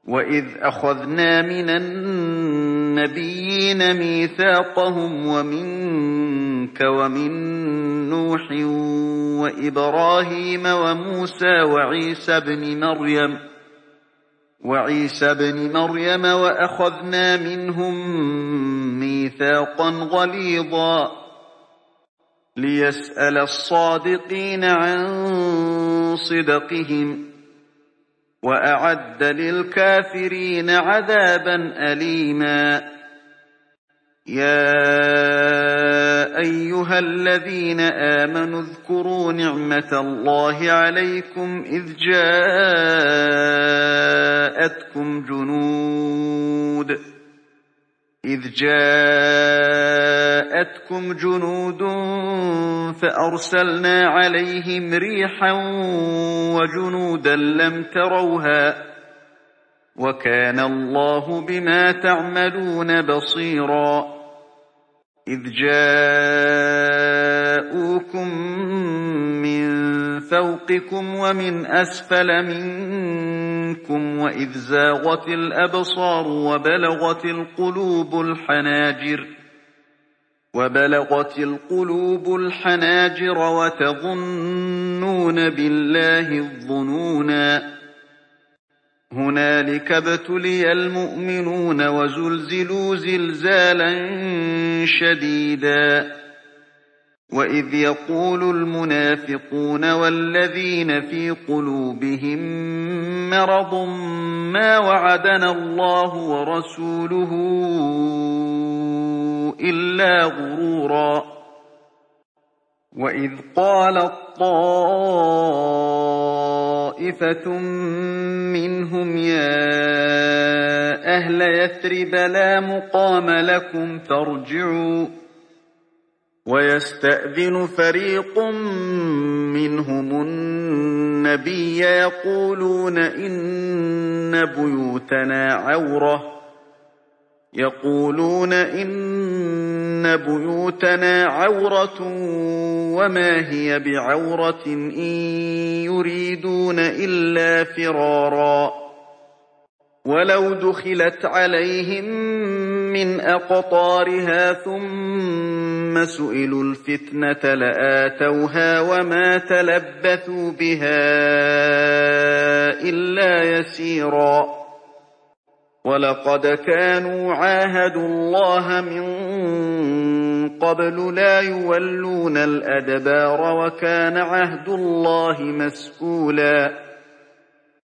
وإذ أخذنا من النبيين ميثاقهم ومنك ومن نوح وإبراهيم وموسى وعيسى بن مريم وأخذنا منهم ميثاقا غليظا ليسأل الصادقين عن صدقهم وأعد للكافرين عذابا أليما. يا أيها الذين آمنوا اذكروا نعمة الله عليكم إذ جاءتكم جنود فأرسلنا عليهم ريحا وجنودا لم تروها وكان الله بما تعملون بصيرا. إذ جاءوكم من فوقكم ومن أسفل منكم وإذ زاغت الأبصار وبلغت القلوب الحناجر وتظنون بالله الظنونا. هنالك ابتلي المؤمنون وزلزلوا زلزالا شديدا. وإذ يقول المنافقون والذين في قلوبهم مرض ما وعدنا الله ورسوله إلا غرورا. وإذ قالت طائفة منهم يا أهل يثرب لا مقام لكم فارجعوا ويستأذن فريق منهم النبي يقولون إن بيوتنا عورة وما هي بعورة إن يريدون إلا فرارا. ولو دخلت عليهم من أقطارها ثم سئلوا الفتنة لآتوها وما تلبثوا بها إلا يسيرا. ولقد كانوا عاهدوا الله من قبل لا يولون الأدبار وكان عهد الله مسئولا.